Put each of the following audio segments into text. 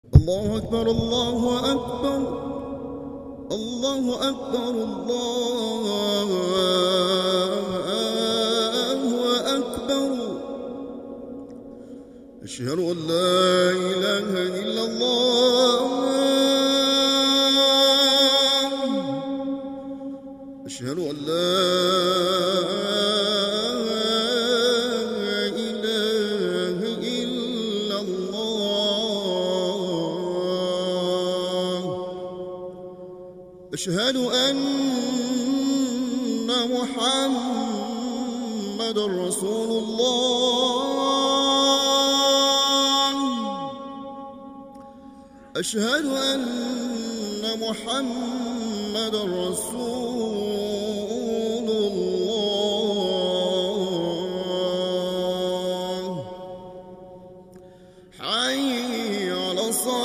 الله أكبر الله أكبر الله أكبر الله أكبر. أشهد أن لا إله إلا الله. أشهد أن لا إله إلا الله. أشهد أن محمدًا رسول الله. أشهد أن محمدًا رسول الله. حي على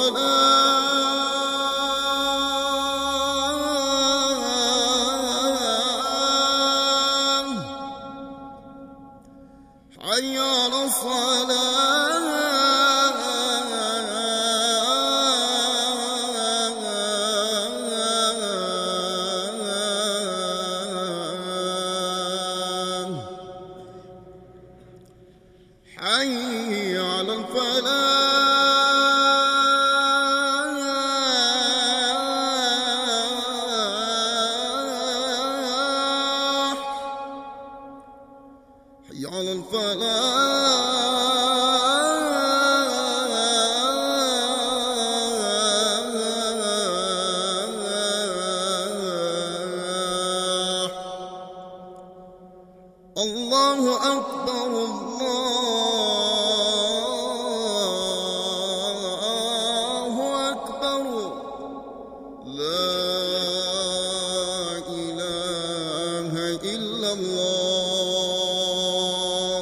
الصلاة. حي على الصلاة. حي على الفلاح. حي على الفلاح. الله أكبر الله أكبر. لا إله إلا الله.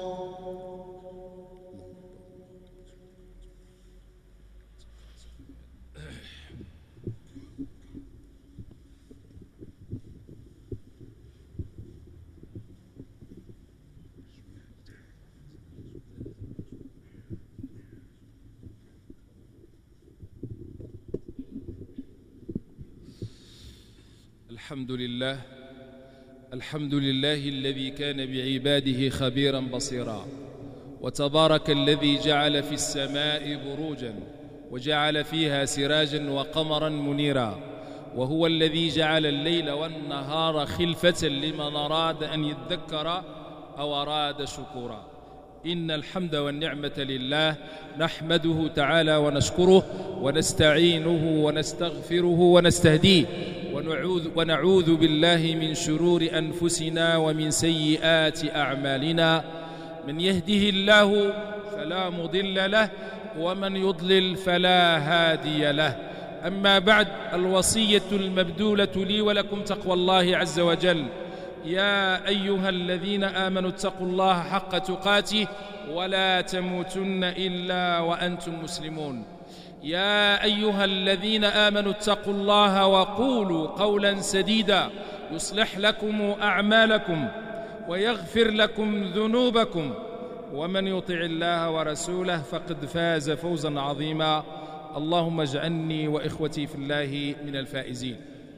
الحمد لله الذي كان بعباده خبيرا بصيرا، وتبارك الذي جعل في السماء بروجا وجعل فيها سراجا وقمرا منيرا، وهو الذي جعل الليل والنهار خلفة لمن أراد أن يذكر أو أراد شكورا. إن الحمد والنعمة لله، نحمده تعالى ونشكره ونستعينه ونستغفره ونستهديه، ونعوذ بالله من شرور أنفسنا ومن سيئات أعمالنا. من يهده الله فلا مضل له، ومن يضلل فلا هادي له. أما بعد، الوصية المبذولة لي ولكم تقوى الله عز وجل. يا أيها الذين آمنوا اتقوا الله حق تقاته ولا تموتن إلا وأنتم مسلمون. يا أيها الذين آمنوا اتقوا الله وقولوا قولا سديدا يصلح لكم أعمالكم ويغفر لكم ذنوبكم، ومن يطع الله ورسوله فقد فاز فوزا عظيما. اللهم اجعلني وإخوتي في الله من الفائزين.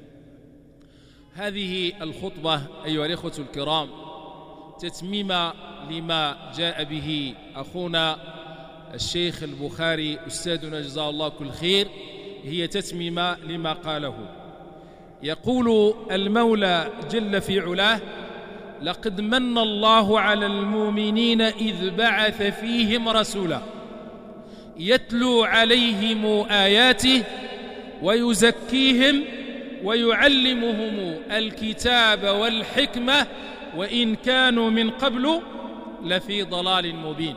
هذه الخطبة أيها الإخوة الكرام تتميما لما جاء به أخونا الشيخ البخاري أستاذنا جزاه الله كل خير، هي تتميما لما قاله. يقول المولى جل في علاه: لقد من الله على المؤمنين إذ بعث فيهم رسولا يتلو عليهم آياته ويزكيهم ويعلمهم الكتاب والحكمة وإن كانوا من قبل لفي ضلال مبين.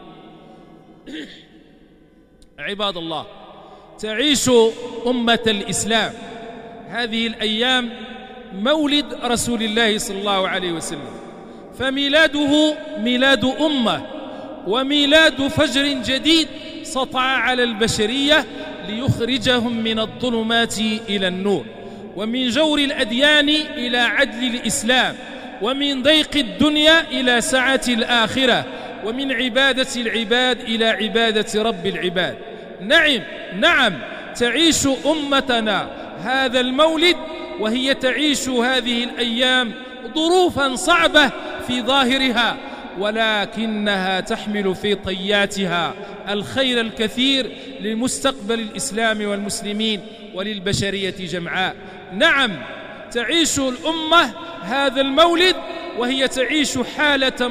عباد الله، تعيش أمة الإسلام هذه الأيام مولد رسول الله صلى الله عليه وسلم، فميلاده ميلاد أمة وميلاد فجر جديد سطع على البشرية ليخرجهم من الظلمات إلى النور، ومن جور الأديان إلى عدل الإسلام، ومن ضيق الدنيا إلى سعة الآخرة، ومن عبادة العباد إلى عبادة رب العباد. نعم تعيش أمتنا هذا المولد وهي تعيش هذه الأيام ظروفا صعبة في ظاهرها، ولكنها تحمل في طياتها الخير الكثير لمستقبل الإسلام والمسلمين وللبشرية جمعاء. نعم تعيش الأمة هذا المولد وهي تعيش حالة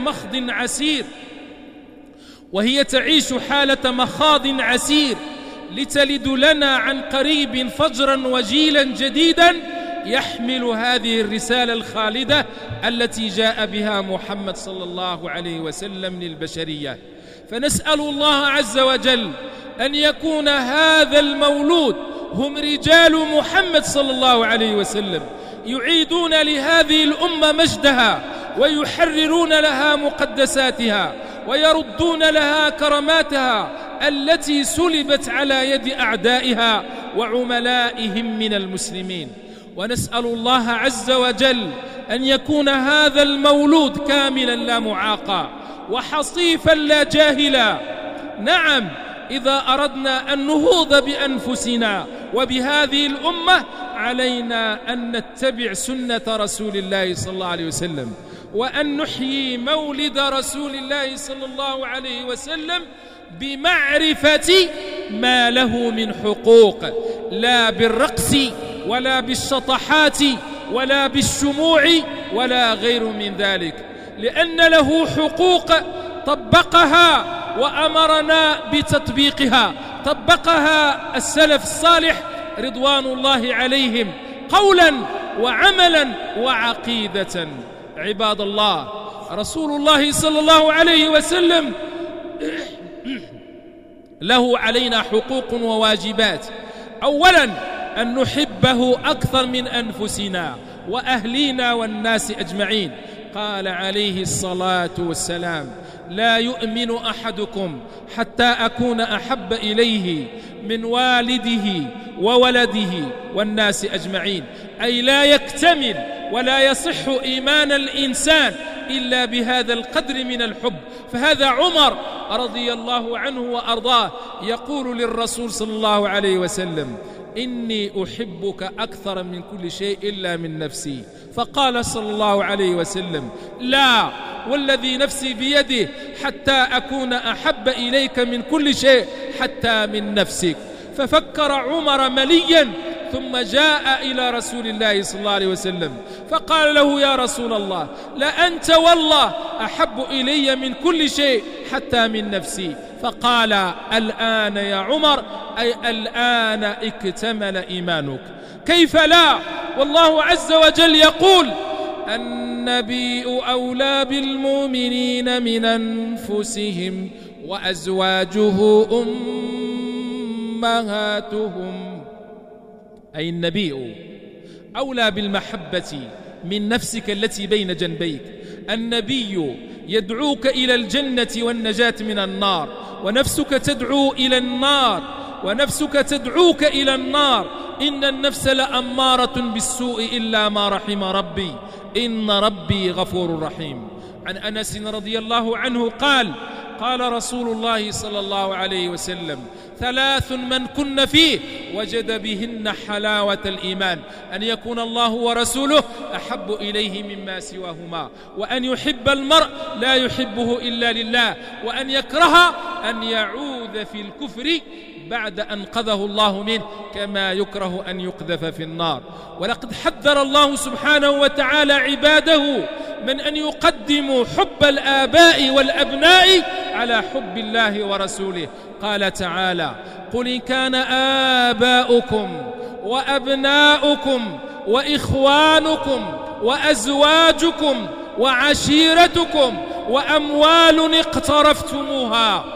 مخاض عسير لتلد لنا عن قريب فجرا وجيلا جديدا يحمل هذه الرسالة الخالدة التي جاء بها محمد صلى الله عليه وسلم للبشرية. فنسأل الله عز وجل أن يكون هذا المولود هم رجال محمد صلى الله عليه وسلم يعيدون لهذه الأمة مجدها ويحررون لها مقدساتها ويردون لها كراماتها التي سلبت على يد أعدائها وعملائهم من المسلمين. ونسأل الله عز وجل أن يكون هذا المولود كاملا لا معاقا وحصيفا لا جاهلا. نعم إذا أردنا النهوض بأنفسنا وبهذه الأمة علينا أن نتبع سنة رسول الله صلى الله عليه وسلم، وأن نحيي مولد رسول الله صلى الله عليه وسلم بمعرفة ما له من حقوق، لا بالرقص ولا بالشطحات ولا بالشموع ولا غير من ذلك، لأن له حقوق طبقها وأمرنا بتطبيقها، طبقها السلف الصالح رضوان الله عليهم قولا وعملا وعقيدة. عباد الله، رسول الله صلى الله عليه وسلم له علينا حقوق وواجبات. أولا أن نحبه أكثر من أنفسنا وأهلينا والناس أجمعين. قال عليه الصلاة والسلام: لا يؤمن أحدكم حتى أكون أحب إليه من والده وولده والناس أجمعين، أي لا يكتمل ولا يصح إيمان الإنسان إلا بهذا القدر من الحب. فهذا عمر رضي الله عنه وأرضاه يقول للرسول صلى الله عليه وسلم: إني أحبك أكثر من كل شيء إلا من نفسي. فقال صلى الله عليه وسلم: لا والذي نفسي بيده حتى أكون أحب إليك من كل شيء حتى من نفسك. ففكر عمر مليا ثم جاء إلى رسول الله صلى الله عليه وسلم فقال له: يا رسول الله، لأنت والله أحب إلي من كل شيء حتى من نفسي. فقال: الآن يا عمر، أي الآن اكتمل إيمانك. كيف لا؟ والله عز وجل يقول: النبي أولى بالمؤمنين من أنفسهم وأزواجه أمهاتهم. أي النبي أولى بالمحبة من نفسك التي بين جنبيك. النبي يدعوك إلى الجنة والنجاة من النار، ونفسك تدعو إلى النار، ونفسك تدعوك إلى النار. إن النفس لأمارة بالسوء إلا ما رحم ربي، إن ربي غفور رحيم. عن أنس رضي الله عنه قال: قال رسول الله صلى الله عليه وسلم: ثلاث من كن فيه وجد بهن حلاوة الإيمان: أن يكون الله ورسوله أحب إليه مما سواهما، وأن يحب المرء لا يحبه إلا لله، وأن يكره أن يعود في الكفر بعد أن قذه الله منه كما يكره أن يقذف في النار. ولقد حذر الله سبحانه وتعالى عباده من أن يقدموا حب الآباء والأبناء على حب الله ورسوله. قال تعالى: قل إن كان آباؤكم وأبناؤكم وإخوانكم وأزواجكم وعشيرتكم وأموال اقترفتموها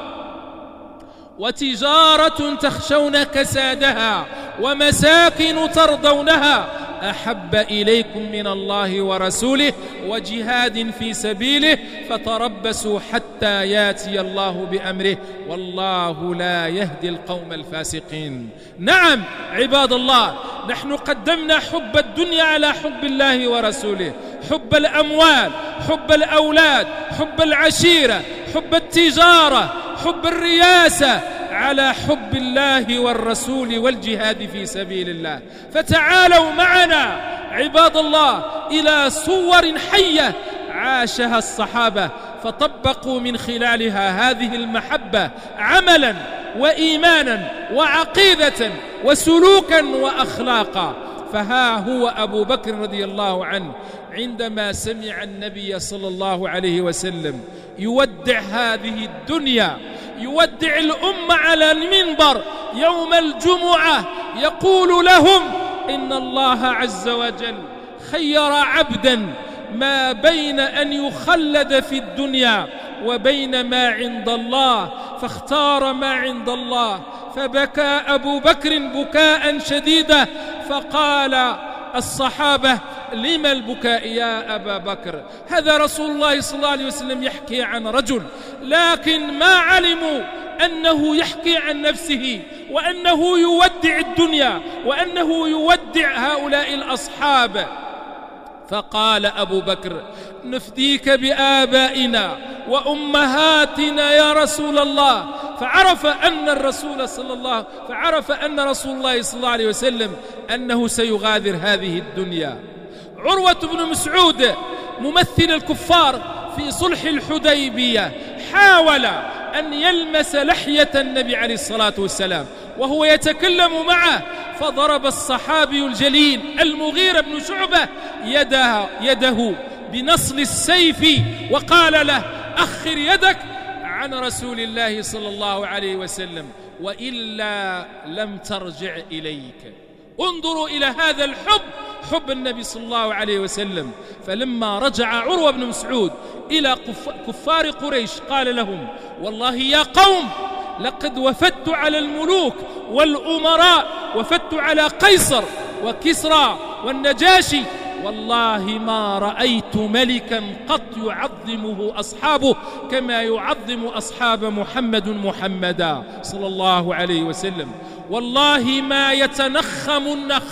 وتجارة تخشون كسادها ومساكن ترضونها أحب إليكم من الله ورسوله وجهاد في سبيله فتربصوا حتى ياتي الله بأمره والله لا يهدي القوم الفاسقين. نعم عباد الله، نحن قدمنا حب الدنيا على حب الله ورسوله، حب الأموال، حب الأولاد، حب العشيرة، حب التجارة، حب الرياسة على حب الله والرسول والجهاد في سبيل الله. فتعالوا معنا عباد الله إلى صور حية عاشها الصحابة، فطبقوا من خلالها هذه المحبة عملا وإيمانا وعقيدة وسلوكا وأخلاقا. فها هو أبو بكر رضي الله عنه عندما سمع النبي صلى الله عليه وسلم يودع هذه الدنيا، يودع الأمة على المنبر يوم الجمعة، يقول لهم إن الله عز وجل خير عبدا ما بين أن يخلد في الدنيا وبين ما عند الله، فاختار ما عند الله. فبكى أبو بكر بكاء شديدا، فقال الصحابة: لما البكاء يا أبا بكر؟ هذا رسول الله صلى الله عليه وسلم يحكي عن رجل، لكن ما علموا أنه يحكي عن نفسه، وأنه يودع الدنيا، وأنه يودع هؤلاء الأصحاب. فقال أبو بكر: نفديك بآبائنا وأمهاتنا يا رسول الله. فعرف أن رسول الله صلى الله عليه وسلم أنه سيغادر هذه الدنيا. عروة بن مسعود ممثل الكفار في صلح الحديبية حاول أن يلمس لحية النبي عليه الصلاة والسلام وهو يتكلم معه، فضرب الصحابي الجليل المغيرة بن شعبة يده بنصل السيف وقال له: أخر يدك عن رسول الله صلى الله عليه وسلم وإلا لم ترجع إليك. انظروا إلى هذا الحب، حب النبي صلى الله عليه وسلم. فلما رجع عروة بن مسعود إلى كفار قريش قال لهم: والله يا قوم لقد وفدت على الملوك والأمراء، وفدت على قيصر وكسرى والنجاشي، والله ما رأيت ملكا قط يعظمه أصحابه كما يعظم أصحاب محمدا صلى الله عليه وسلم. والله ما يتنخم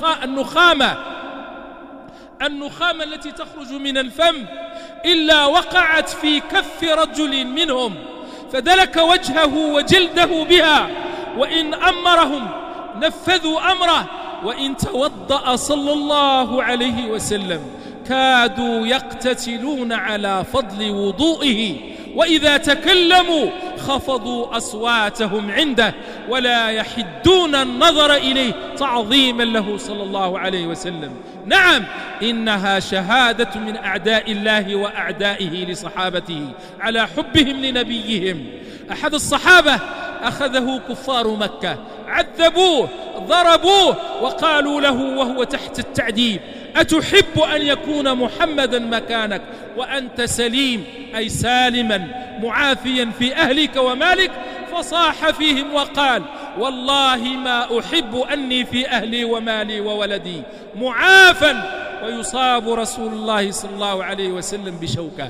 النخامة التي تخرج من الفم إلا وقعت في كف رجل منهم فدلك وجهه وجلده بها، وإن أمرهم نفذوا أمره، وإن توضأ صلى الله عليه وسلم كادوا يقتتلون على فضل وضوئه، وإذا تكلموا خفضوا أصواتهم عنده ولا يحدون النظر إليه تعظيما له صلى الله عليه وسلم. نعم، إنها شهادة من أعداء الله وأعدائه لصحابته على حبهم لنبيهم. أحد الصحابة أخذه كفار مكة، عذبوه ضربوه وقالوا له وهو تحت التعذيب: أتحب أن يكون محمدا مكانك وأنت سليم، أي سالما معافيا في أهلك ومالك؟ فصاح فيهم وقال: والله ما أحب أني في أهلي ومالي وولدي معافا ويصاب رسول الله صلى الله عليه وسلم بشوكة.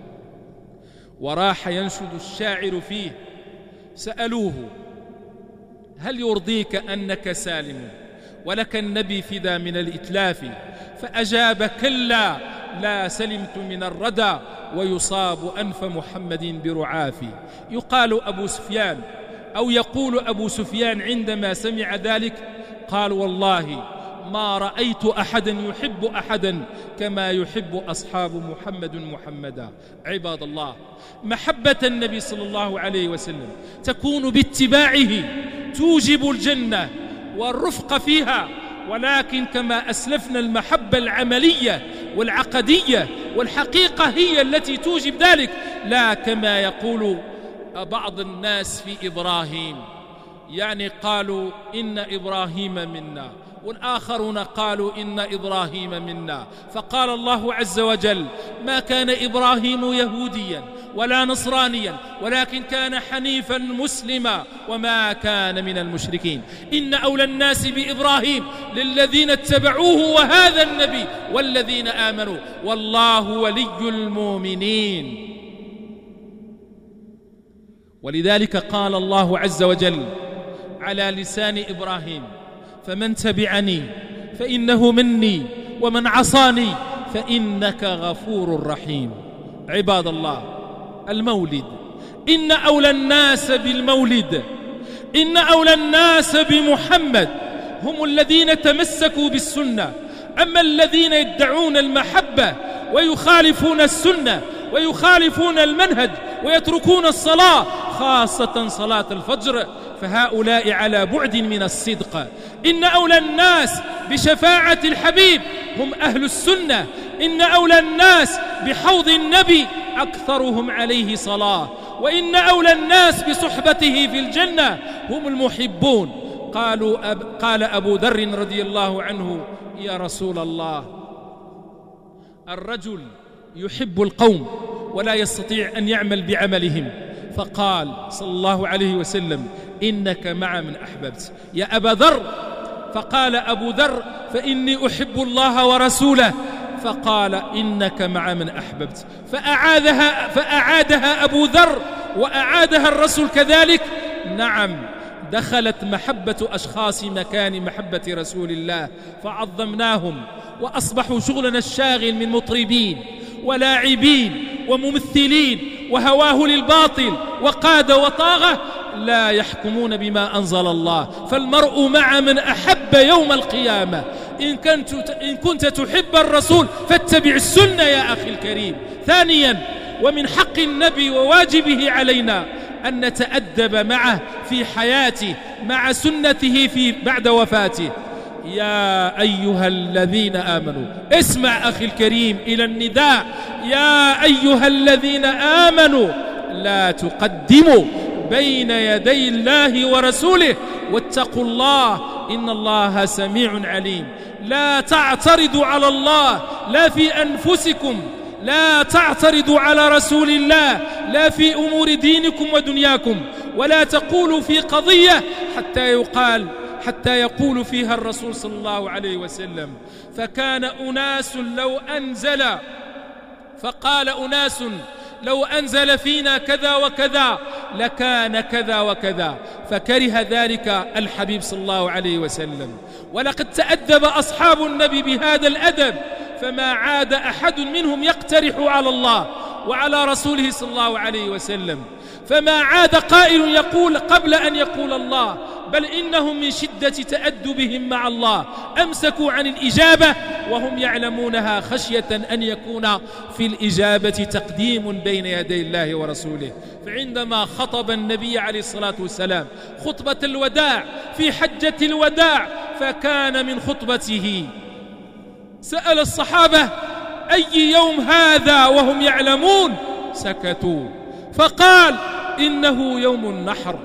وراح ينشد الشاعر فيه: سألوه: هل يرضيك أنك سالم ولك النبي فدا من الإتلاف؟ فأجاب: كلا، لا سلمت من الردى ويصاب أنف محمد برعافي. يقول أبو سفيان عندما سمع ذلك قال: والله ما رأيت أحدا يحب أحدا كما يحب أصحاب محمدا. عباد الله، محبة النبي صلى الله عليه وسلم تكون باتباعه، توجب الجنة والرفق فيها، ولكن كما أسلفنا المحبة العملية والعقدية والحقيقة هي التي توجب ذلك، لا كما يقول بعض الناس في إبراهيم، يعني قالوا إن إبراهيم منا، والآخرون قالوا إن إبراهيم منا. فقال الله عز وجل: ما كان إبراهيم يهوديا ولا نصرانيا ولكن كان حنيفا مسلما وما كان من المشركين. إن أولى الناس بإبراهيم للذين اتبعوه وهذا النبي والذين آمنوا والله ولي المؤمنين. ولذلك قال الله عز وجل على لسان إبراهيم: فمن تبعني فإنه مني ومن عصاني فإنك غفور رحيم. عباد الله، المولد، إن أولى الناس بالمولد إن أولى الناس بمحمد هم الذين تمسكوا بالسنة. أما الذين يدعون المحبة ويخالفون السنة ويخالفون المنهج ويتركون الصلاة خاصة صلاة الفجر فهؤلاء على بعد من الصدق. إن أولى الناس بشفاعة الحبيب هم أهل السنة. إن أولى الناس بحوض النبي أكثرهم عليه صلاة. وإن أولى الناس بصحبته في الجنة هم المحبون. قال أبو ذر رضي الله عنه: يا رسول الله، الرجل يحب القوم ولا يستطيع أن يعمل بعملهم، فقال صلى الله عليه وسلم: إنك مع من أحببت يا أبا ذر. فقال أبو ذر: فإني أحب الله ورسوله. فقال: إنك مع من أحببت. فأعادها أبو ذر وأعادها الرسول كذلك. نعم، دخلت محبة أشخاص مكان محبة رسول الله فعظمناهم، وأصبحوا شغلنا الشاغل من مطربين ولاعبين وممثلين وهواه للباطل وقادة وطاغة لا يحكمون بما أنزل الله. فالمرء مع من أحب يوم القيامة. إن كنت تحب الرسول فاتبع السنة يا أخي الكريم. ثانيا، ومن حق النبي وواجبه علينا أن نتأدب معه في حياته مع سنته بعد وفاته. يا أيها الذين آمنوا، اسمع أخي الكريم إلى النداء: يا أيها الذين آمنوا لا تقدموا بين يدي الله ورسوله واتقوا الله إن الله سميع عليم. لا تعترضوا على الله لا في أنفسكم، لا تعترضوا على رسول الله لا في أمور دينكم ودنياكم، ولا تقولوا في قضية حتى يقول فيها الرسول صلى الله عليه وسلم: فكان أناس فقال أناس لو أنزل فينا كذا وكذا لكان كذا وكذا، فكره ذلك الحبيب صلى الله عليه وسلم. ولقد تأدب أصحاب النبي بهذا الأدب، فما عاد أحد منهم يقترح على الله وعلى رسوله صلى الله عليه وسلم، فما عاد قائل يقول قبل أن يقول الله، بل إنهم من شدة تأدبهم مع الله أمسكوا عن الإجابة وهم يعلمونها خشية أن يكون في الإجابة تقديم بين يدي الله ورسوله. فعندما خطب النبي عليه الصلاة والسلام خطبة الوداع في حجة الوداع، فكان من خطبته سأل الصحابة: أي يوم هذا؟ وهم يعلمون سكتوا. فقال: إنه يوم النحر.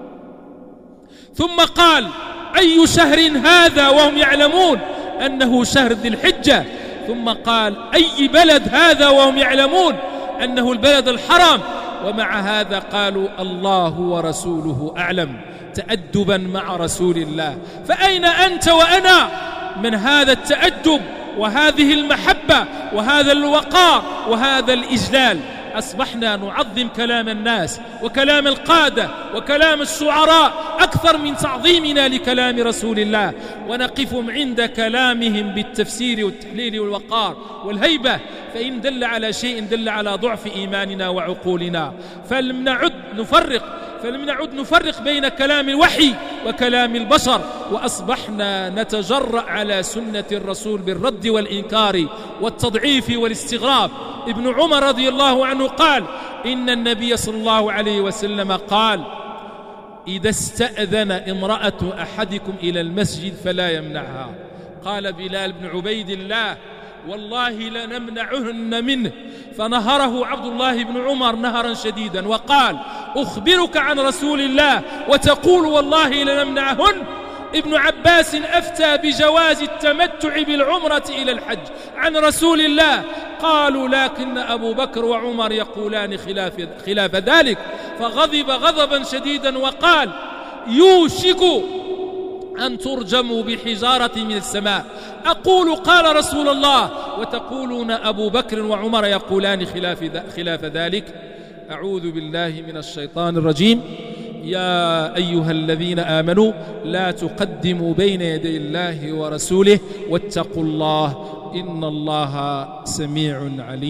ثم قال: أي شهر هذا؟ وهم يعلمون أنه شهر ذي الحجة. ثم قال: أي بلد هذا؟ وهم يعلمون أنه البلد الحرام. ومع هذا قالوا: الله ورسوله أعلم، تأدبا مع رسول الله. فأين أنت وأنا من هذا التأدب وهذه المحبة وهذا الوقار وهذا الإجلال؟ أصبحنا نعظم كلام الناس وكلام القادة وكلام الشعراء أكثر من تعظيمنا لكلام رسول الله، ونقف عند كلامهم بالتفسير والتحليل والوقار والهيبة. فإن دل على شيء دل على ضعف إيماننا وعقولنا. فلم نعد نفرق بين كلام الوحي وكلام البشر، وأصبحنا نتجرأ على سنة الرسول بالرد والإنكار والتضعيف والاستغراب. ابن عمر رضي الله عنه قال: إن النبي صلى الله عليه وسلم قال: إذا استأذن امرأة أحدكم إلى المسجد فلا يمنعها. قال بلال بن عبيد الله: والله لنمنعهن منه. فنهره عبد الله بن عمر نهرا شديدا وقال: أخبرك عن رسول الله وتقول والله لنمنعهن؟ ابن عباس أفتى بجواز التمتع بالعمرة إلى الحج عن رسول الله. قالوا: لكن أبو بكر وعمر يقولان خلاف ذلك. فغضب غضبا شديدا وقال: يوشك أن ترجموا بحجارة من السماء. أقول قال رسول الله وتقولون أبو بكر وعمر يقولان خلاف ذلك. أعوذ بالله من الشيطان الرجيم. يا أيها الذين آمنوا لا تقدموا بين يدي الله ورسوله واتقوا الله إن الله سميع عليم.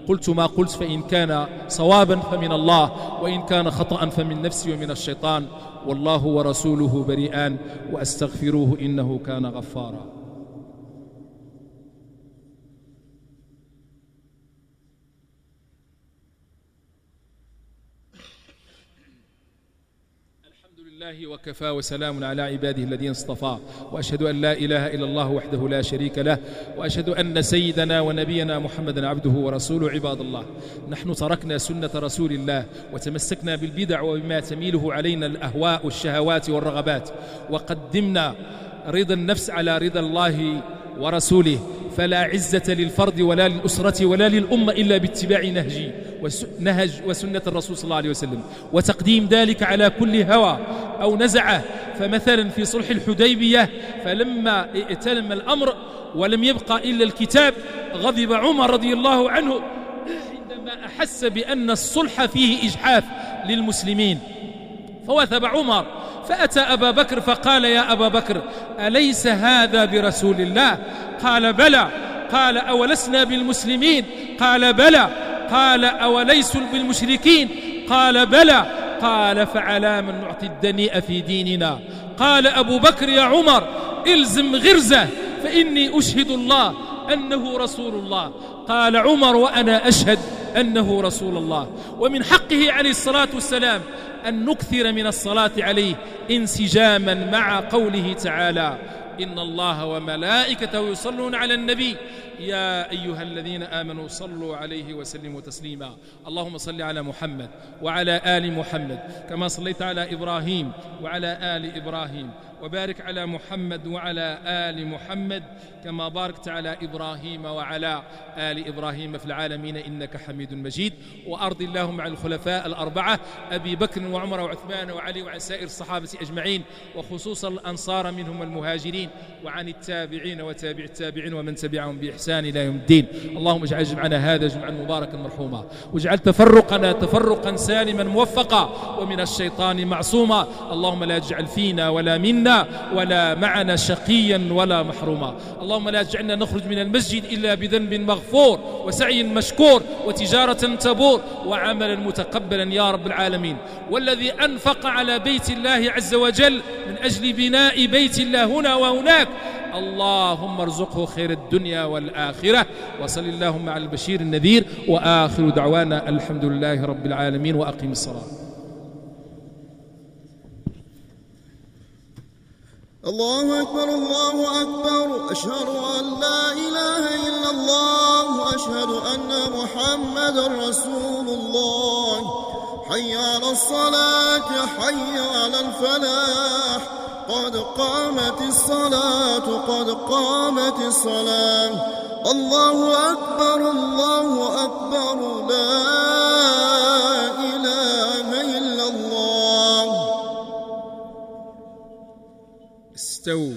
قلت ما قلت، فإن كان صوابا فمن الله، وإن كان خطأ فمن نفسي ومن الشيطان، والله ورسوله بريئان، وأستغفروه إنه كان غفارا. الله وكفى، وسلام على عباده الذين اصطفى، وأشهد أن لا إله إلا الله وحده لا شريك له، وأشهد أن سيدنا ونبينا محمدا عبده ورسوله. عباد الله، نحن تركنا سنة رسول الله وتمسكنا بالبدع وبما تميله علينا الأهواء والشهوات والرغبات، وقدمنا رضا النفس على رضا الله ورسوله، فلا عزة للفرد ولا للأسرة ولا للأمة إلا باتباع نهج وسنة الرسول صلى الله عليه وسلم، وتقديم ذلك على كل هوى أو نزعه. فمثلا في صلح الحديبية، فلما ائتلم الأمر ولم يبقى إلا الكتاب، غضب عمر رضي الله عنه عندما أحس بأن الصلح فيه إجحاف للمسلمين، فوثب عمر فأتى أبا بكر فقال: يا أبا بكر، أليس هذا برسول الله؟ قال: بلى. قال: أولسنا بالمسلمين؟ قال: بلى. قال: أوليسوا بالمشركين؟ قال: بلى. قال: فعلى من نعطي الدنيء في ديننا؟ قال أبو بكر: يا عمر، إلزم غرزه، فإني أشهد الله أنه رسول الله. قال عمر: وأنا أشهد أنه رسول الله. ومن حقه عليه الصلاة والسلام أن نكثر من الصلاة عليه انسجاما مع قوله تعالى: إن الله وملائكته يصلون على النبي يا أيها الذين آمنوا صلوا عليه وسلموا تسليما. اللهم صل على محمد وعلى آل محمد كما صليت على إبراهيم وعلى آل إبراهيم، وبارك على محمد وعلى آل محمد كما باركت على إبراهيم وعلى آل إبراهيم في العالمين إنك حميد مجيد. وأرض اللهم عن الخلفاء الأربعة أبي بكر وعمر وعثمان وعلي، وعن سائر الصحابة أجمعين، وخصوصا الأنصار منهم المهاجرين، وعن التابعين وتابع التابعين ومن تبعهم بإحسان إلى يوم الدين. اللهم اجعل جمعنا هذا جمعا مباركا مرحوما، واجعل تفرقنا تفرقا سالما موفقا ومن الشيطان معصوما. اللهم لا تجعل فينا ولا منا ولا معنا شقيا ولا محروما. اللهم لا تجعلنا نخرج من المسجد إلا بذنب مغفور وسعي مشكور وتجارة تبور وعملا متقبلا يا رب العالمين. والذي أنفق على بيت الله عز وجل من أجل بناء بيت الله هنا وهناك، اللهم ارزقه خير الدنيا والآخرة. وصل اللهم على البشير النذير، وآخر دعوانا الحمد لله رب العالمين، وأقم الصلاة. الله أكبر الله أكبر، أشهد أن لا إله إلا الله، أشهد أن محمدا رسول الله. حي على الصلاة، حي على الفلاح، قد قامت الصلاة، قد قامت الصلاة. الله أكبر الله أكبر، لا إله إلا الله. استووا،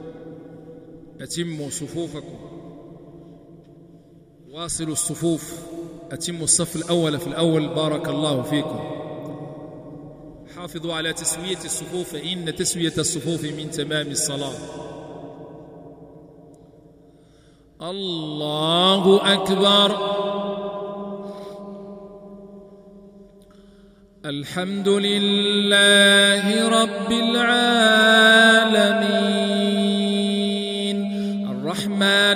أتموا صفوفكم، واصلوا الصفوف، أتموا الصف الأول في الأول، بارك الله فيكم. حافظوا على تسوية الصفوف، فإن تسوية الصفوف من تمام الصلاة. الله أكبر. الحمد لله رب العالمين، الرحمن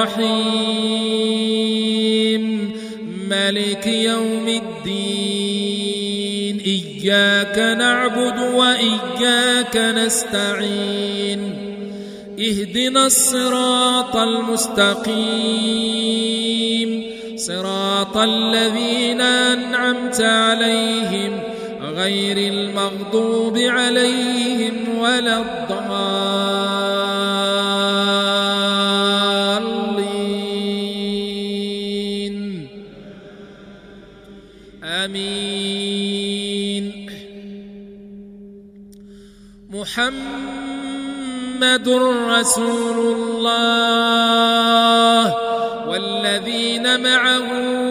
الرحيم، مالك يوم الدين، إياك نعبد وإياك نستعين، اهدنا الصراط المستقيم، صراط الذين أنعمت عليهم غير المغضوب عليهم ولا الضالين، آمين. محمد رسول الله والذين معه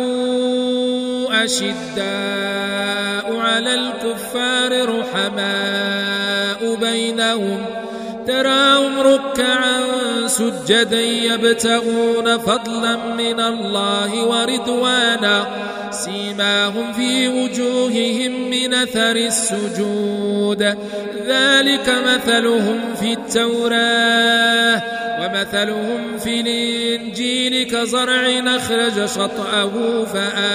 أشداء على الكفار رحماء بينهم، تراهم ركعا سجدا يبتغون فضلا من الله ورضوانا سيماهم في وجوههم من أثر السجود ذلك مثلهم في التوراة ومثلهم في الإنجيل كزرع أخرج شطأه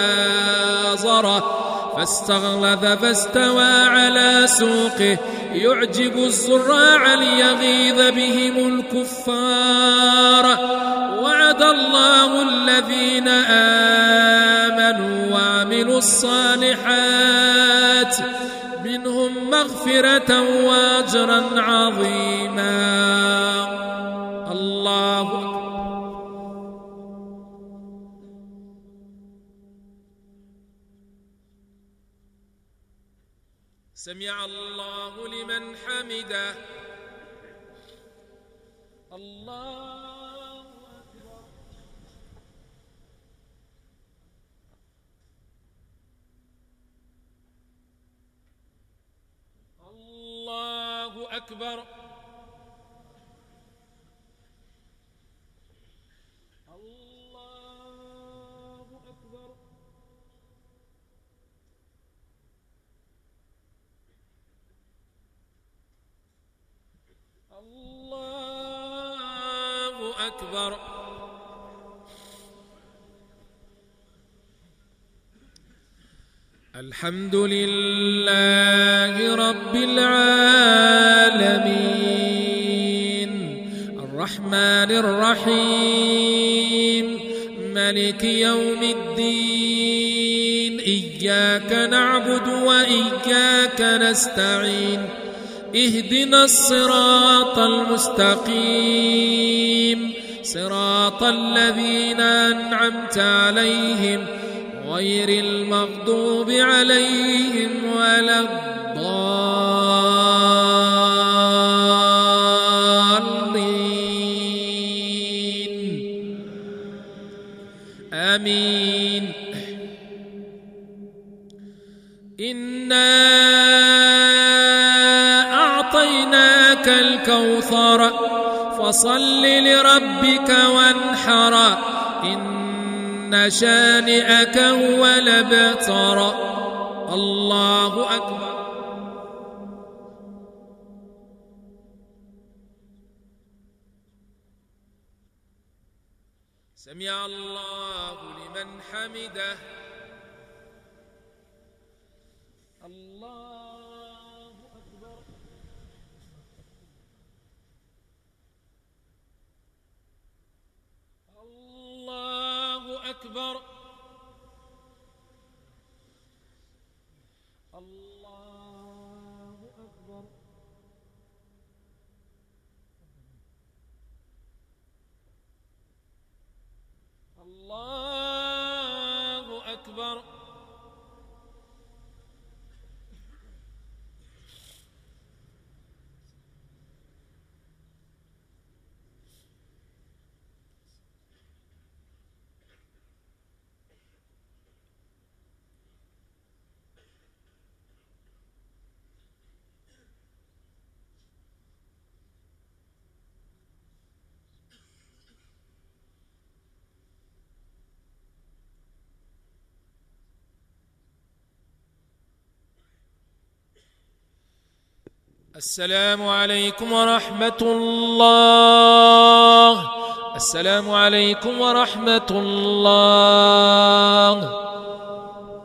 فآزره فاستغلظ فاستوى على سوقه يعجب الزراع ليغيظ بهم الكفار وعد الله الذين آمنوا وعملوا الصالحات منهم مغفرة وأجرا عظيما. الله أكبر. سمع الله لمن حمده. الله أكبر. الله أكبر. الله أكبر. الحمد لله رب العالمين الرحمن الرحيم مالك يوم الدين إياك نعبد وإياك نستعين اهدنا الصراط المستقيم صراط الذين أنعمت عليهم غير المغضوب عليهم ولا الضالين آمين. إنا أعطيناك الكوثر فصل لربك وانحر إن شانئك هو الأبتر. الله أكبر. سمع الله لمن حمده. الله أكبر. الله أكبر. الله أكبر. الله أكبر. السلام عليكم ورحمة الله. السلام عليكم ورحمة الله.